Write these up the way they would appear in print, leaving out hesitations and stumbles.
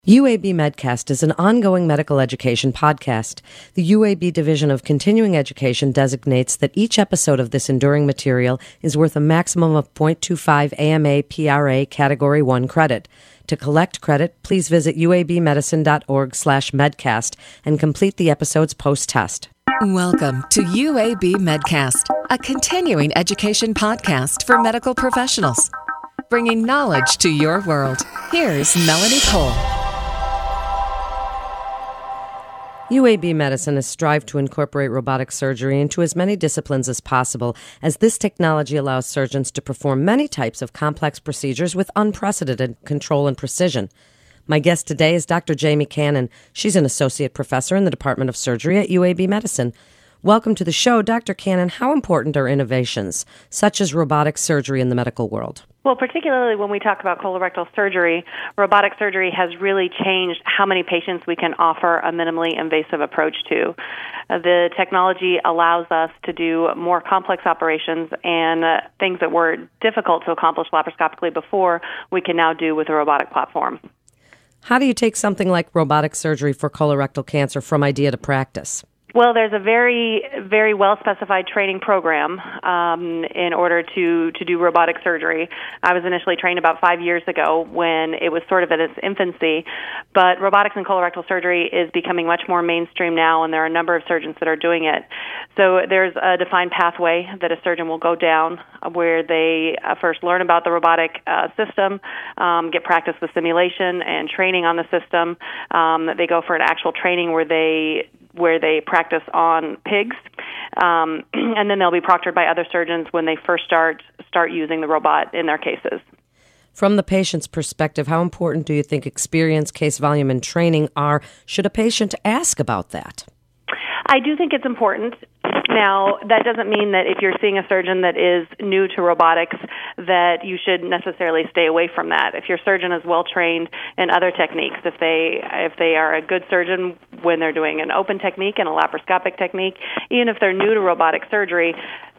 UAB Medcast is an ongoing medical education podcast. The UAB Division of Continuing Education designates that each episode of this enduring material is worth a maximum of 0.25 AMA PRA Category 1 credit. To collect credit, please visit uabmedicine.org/medcast and complete the episode's post-test. Welcome to UAB Medcast, a continuing education podcast for medical professionals, bringing knowledge to your world. Here's Melanie Cole. UAB Medicine has strived to incorporate robotic surgery into as many disciplines as possible, as this technology allows surgeons to perform many types of complex procedures with unprecedented control and precision. My guest today is Dr. Jamie Cannon. She's an associate professor in the Department of Surgery at UAB Medicine. Welcome to the show, Dr. Cannon. How important are innovations, such as robotic surgery in the medical world? Well, particularly when we talk about colorectal surgery, robotic surgery has really changed how many patients we can offer a minimally invasive approach to. The technology allows us to do more complex operations and things that were difficult to accomplish laparoscopically before, we can now do with a robotic platform. How do you take something like robotic surgery for colorectal cancer from idea to practice? Well, there's a very, very well-specified training program in order to do robotic surgery. I was initially trained about 5 years ago when it was sort of in its infancy, but robotics in colorectal surgery is becoming much more mainstream now, and there are a number of surgeons that are doing it. So there's a defined pathway that a surgeon will go down where they first learn about the robotic system, get practice with simulation and training on the system. They go for an actual training where they practice on pigs, and then they'll be proctored by other surgeons when they first start using the robot in their cases. From the patient's perspective, how important do you think experience, case volume, and training are? Should a patient ask about that? I do think it's important. Now, that doesn't mean that if you're seeing a surgeon that is new to robotics that you should necessarily stay away from that. If your surgeon is well trained in other techniques, if they are a good surgeon when they're doing an open technique and a laparoscopic technique, even if they're new to robotic surgery,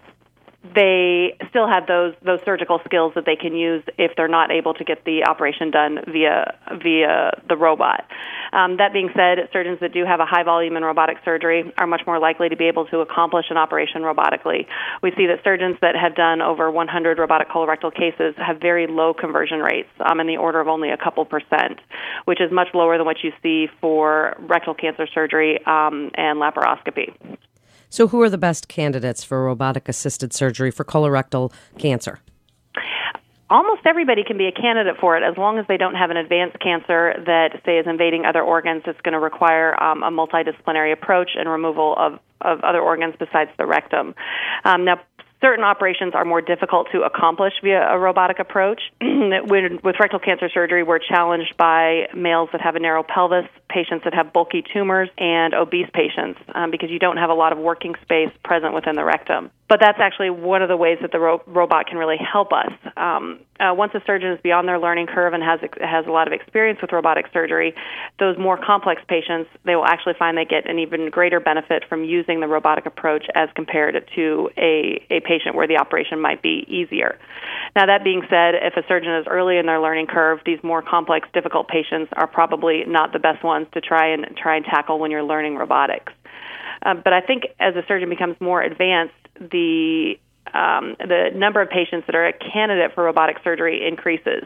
they still have those surgical skills that they can use if they're not able to get the operation done via the robot. That being said, surgeons that do have a high volume in robotic surgery are much more likely to be able to accomplish an operation robotically. We see that surgeons that have done over 100 robotic colorectal cases have very low conversion rates, in the order of only a couple percent, which is much lower than what you see for rectal cancer surgery and laparoscopy. So who are the best candidates for robotic-assisted surgery for colorectal cancer? Almost everybody can be a candidate for it as long as they don't have an advanced cancer that, say, is invading other organs. It's going to require a multidisciplinary approach and removal of other organs besides the rectum. Now, certain operations are more difficult to accomplish via a robotic approach. With rectal cancer surgery, we're challenged by males that have a narrow pelvis, patients that have bulky tumors, and obese patients because you don't have a lot of working space present within the rectum. But that's actually one of the ways that the robot can really help us. Once a surgeon is beyond their learning curve and has a lot of experience with robotic surgery, those more complex patients, they will actually find they get an even greater benefit from using the robotic approach as compared to a patient where the operation might be easier. Now, that being said, if a surgeon is early in their learning curve, these more complex, difficult patients are probably not the best ones to try and tackle when you're learning robotics. But I think as a surgeon becomes more advanced, the number of patients that are a candidate for robotic surgery increases.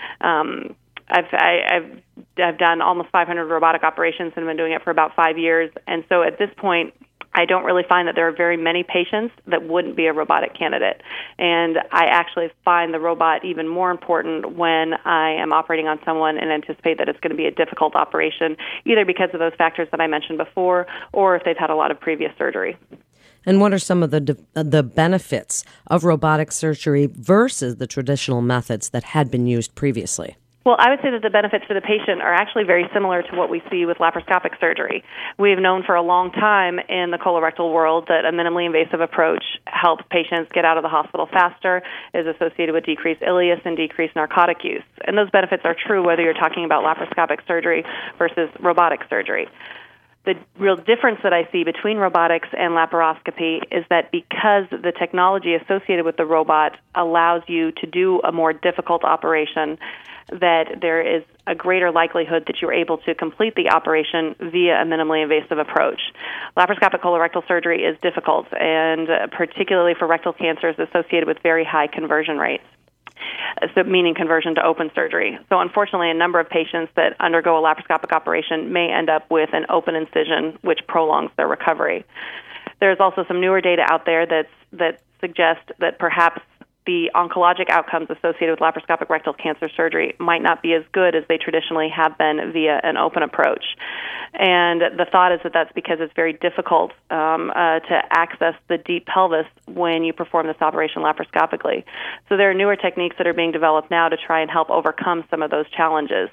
I've done almost 500 robotic operations and been doing it for about 5 years, and so at this point, I don't really find that there are very many patients that wouldn't be a robotic candidate. And I actually find the robot even more important when I am operating on someone and anticipate that it's going to be a difficult operation, either because of those factors that I mentioned before or if they've had a lot of previous surgery. And what are some of the benefits of robotic surgery versus the traditional methods that had been used previously? Well, I would say that the benefits to the patient are actually very similar to what we see with laparoscopic surgery. We've known for a long time in the colorectal world that a minimally invasive approach helps patients get out of the hospital faster, is associated with decreased ileus and decreased narcotic use. And those benefits are true whether you're talking about laparoscopic surgery versus robotic surgery. The real difference that I see between robotics and laparoscopy is that because the technology associated with the robot allows you to do a more difficult operation, that there is a greater likelihood that you're able to complete the operation via a minimally invasive approach. Laparoscopic colorectal surgery is difficult, and particularly for rectal cancer is associated with very high conversion rates. So meaning conversion to open surgery. So unfortunately, a number of patients that undergo a laparoscopic operation may end up with an open incision, which prolongs their recovery. There's also some newer data out there that suggest that perhaps the oncologic outcomes associated with laparoscopic rectal cancer surgery might not be as good as they traditionally have been via an open approach. And the thought is that that's because it's very difficult to access the deep pelvis when you perform this operation laparoscopically. So there are newer techniques that are being developed now to try and help overcome some of those challenges.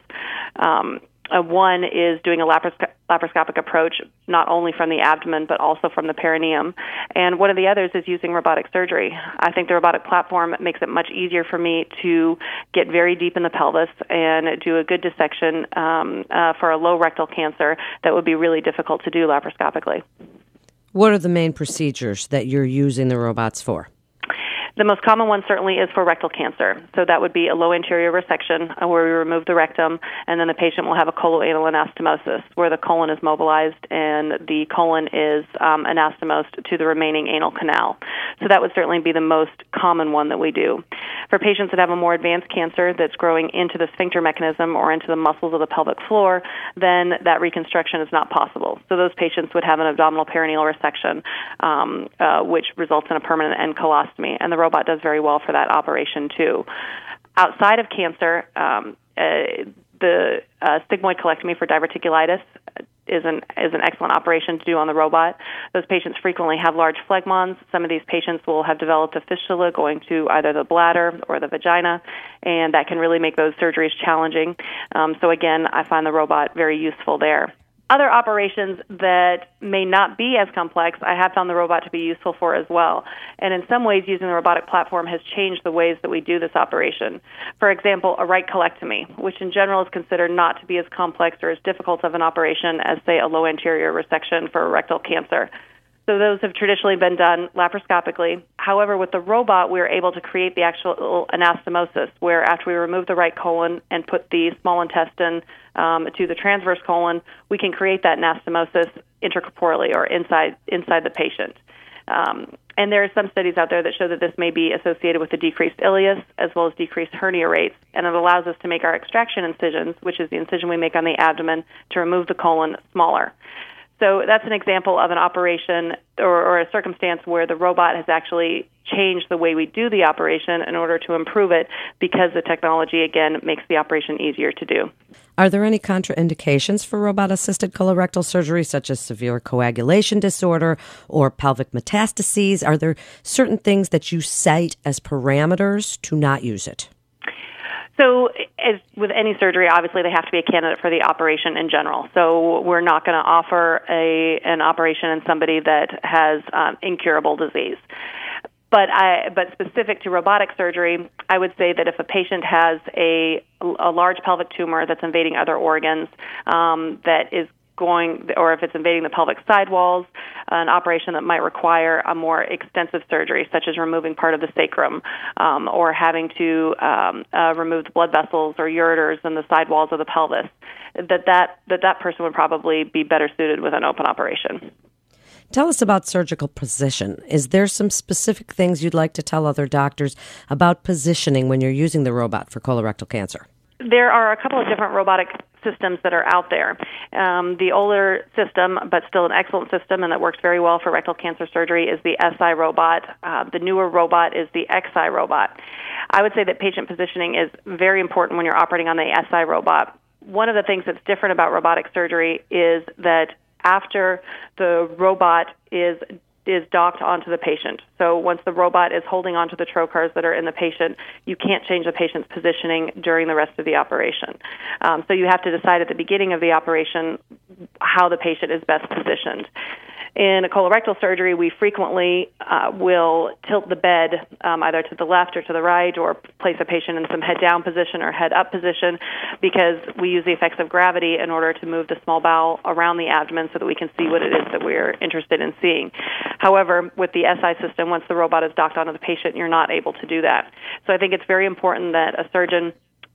One is doing a laparoscopic approach not only from the abdomen but also from the perineum. And one of the others is using robotic surgery. I think the robotic platform makes it much easier for me to get very deep in the pelvis and do a good dissection for a low rectal cancer that would be really difficult to do laparoscopically. What are the main procedures that you're using the robots for? The most common one certainly is for rectal cancer. So that would be a low anterior resection where we remove the rectum, and then the patient will have a coloanal anastomosis where the colon is mobilized and the colon is anastomosed to the remaining anal canal. So that would certainly be the most common one that we do. For patients that have a more advanced cancer that's growing into the sphincter mechanism or into the muscles of the pelvic floor, then that reconstruction is not possible. So those patients would have an abdominal perineal resection, which results in a permanent end colostomy, and the robot does very well for that operation too. Outside of cancer, the sigmoid colectomy for diverticulitis is an excellent operation to do on the robot. Those patients frequently have large phlegmons. Some of these patients will have developed a fistula going to either the bladder or the vagina, and that can really make those surgeries challenging. So again, I find the robot very useful there. Other operations that may not be as complex, I have found the robot to be useful for as well. And in some ways, using the robotic platform has changed the ways that we do this operation. For example, a right colectomy, which in general is considered not to be as complex or as difficult of an operation as, say, a low anterior resection for rectal cancer. So those have traditionally been done laparoscopically. However, with the robot, we are able to create the actual anastomosis, where after we remove the right colon and put the small intestine to the transverse colon, we can create that anastomosis intracorporally or inside the patient. And there are some studies out there that show that this may be associated with a decreased ileus as well as decreased hernia rates, and it allows us to make our extraction incisions, which is the incision we make on the abdomen, to remove the colon smaller. So that's an example of an operation or a circumstance where the robot has actually changed the way we do the operation in order to improve it because the technology, again, makes the operation easier to do. Are there any contraindications for robot-assisted colorectal surgery, such as severe coagulation disorder or pelvic metastases? Are there certain things that you cite as parameters to not use it? So as with any surgery, obviously they have to be a candidate for the operation in general. So we're not going to offer an operation in somebody that has incurable disease. But specific to robotic surgery, I would say that if a patient has a large pelvic tumor that's invading other organs, that is or if it's invading the pelvic sidewalls, an operation that might require a more extensive surgery, such as removing part of the sacrum, or having to remove the blood vessels or ureters in the sidewalls of the pelvis, that person would probably be better suited with an open operation. Tell us about surgical position. Is there some specific things you'd like to tell other doctors about positioning when you're using the robot for colorectal cancer? There are a couple of different robotic systems that are out there. The older system, but still an excellent system and that works very well for rectal cancer surgery, is the SI robot. The newer robot is the XI robot. I would say that patient positioning is very important when you're operating on the SI robot. One of the things that's different about robotic surgery is that after the robot is docked onto the patient. So once the robot is holding onto the trocars that are in the patient, you can't change the patient's positioning during the rest of the operation. So you have to decide at the beginning of the operation how the patient is best positioned. In a colorectal surgery, we frequently will tilt the bed either to the left or to the right, or place a patient in some head-down position or head-up position, because we use the effects of gravity in order to move the small bowel around the abdomen so that we can see what it is that we're interested in seeing. However, with the SI system, once the robot is docked onto the patient, you're not able to do that. So I think it's very important that a surgeon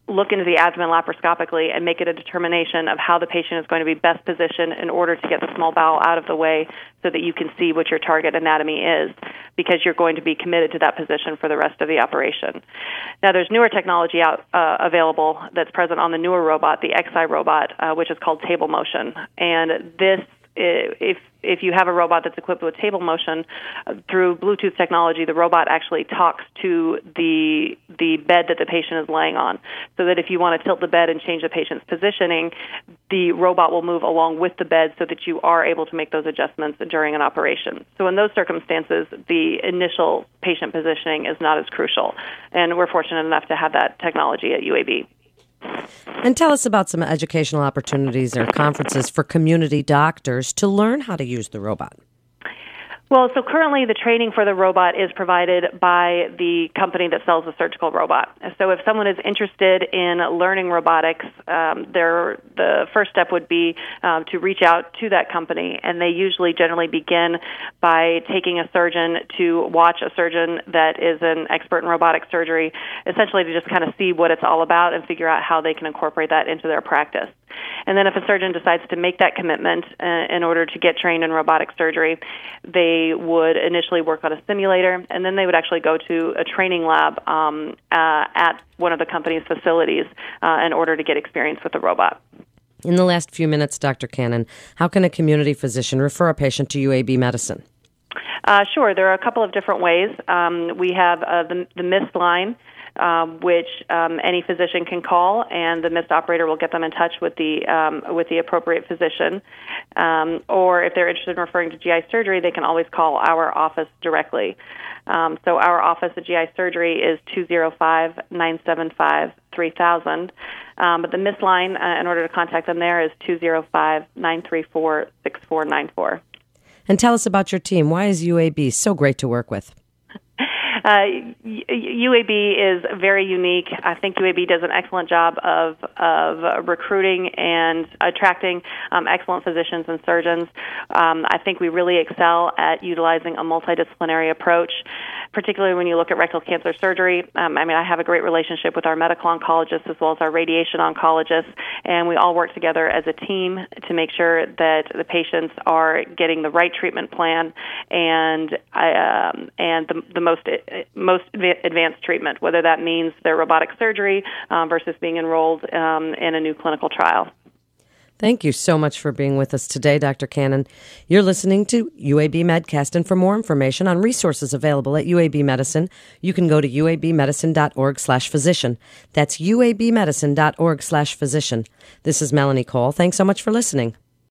look into the abdomen laparoscopically and make it a determination of how the patient is going to be best positioned in order to get the small bowel out of the way so that you can see what your target anatomy is, because you're going to be committed to that position for the rest of the operation. Now, there's newer technology available that's present on the newer robot, the XI robot, which is called Table Motion. And this, if you have a robot that's equipped with table motion, through Bluetooth technology, the robot actually talks to the bed that the patient is laying on, so that if you want to tilt the bed and change the patient's positioning, the robot will move along with the bed so that you are able to make those adjustments during an operation. So in those circumstances, the initial patient positioning is not as crucial, and we're fortunate enough to have that technology at UAB. And tell us about some educational opportunities or conferences for community doctors to learn how to use the robot. Well, so currently the training for the robot is provided by the company that sells the surgical robot. So if someone is interested in learning robotics, the first step would be to reach out to that company, and they usually generally begin by taking a surgeon to watch a surgeon that is an expert in robotic surgery, essentially to just kind of see what it's all about and figure out how they can incorporate that into their practice. And then if a surgeon decides to make that commitment in order to get trained in robotic surgery, they would initially work on a simulator, and then they would actually go to a training lab at one of the company's facilities in order to get experience with the robot. In the last few minutes, Dr. Cannon, how can a community physician refer a patient to UAB Medicine? Sure. There are a couple of different ways. We have the MIST line, which any physician can call, and the MIST operator will get them in touch with the appropriate physician. Or if they're interested in referring to GI surgery, they can always call our office directly. So our office at GI Surgery is 205-975-3000. But the MIST line, in order to contact them there, is 205-934-6494. And tell us about your team. Why is UAB so great to work with? UAB is very unique. I think UAB does an excellent job of recruiting and attracting excellent physicians and surgeons. I think we really excel at utilizing a multidisciplinary approach, particularly when you look at rectal cancer surgery. I have a great relationship with our medical oncologists as well as our radiation oncologists, and we all work together as a team to make sure that the patients are getting the right treatment plan and the most advanced treatment, whether that means their robotic surgery versus being enrolled in a new clinical trial. Thank you so much for being with us today, Dr. Cannon. You're listening to UAB Medcast, and for more information on resources available at UAB Medicine, you can go to uabmedicine.org/physician. That's uabmedicine.org/physician. This is Melanie Cole. Thanks so much for listening.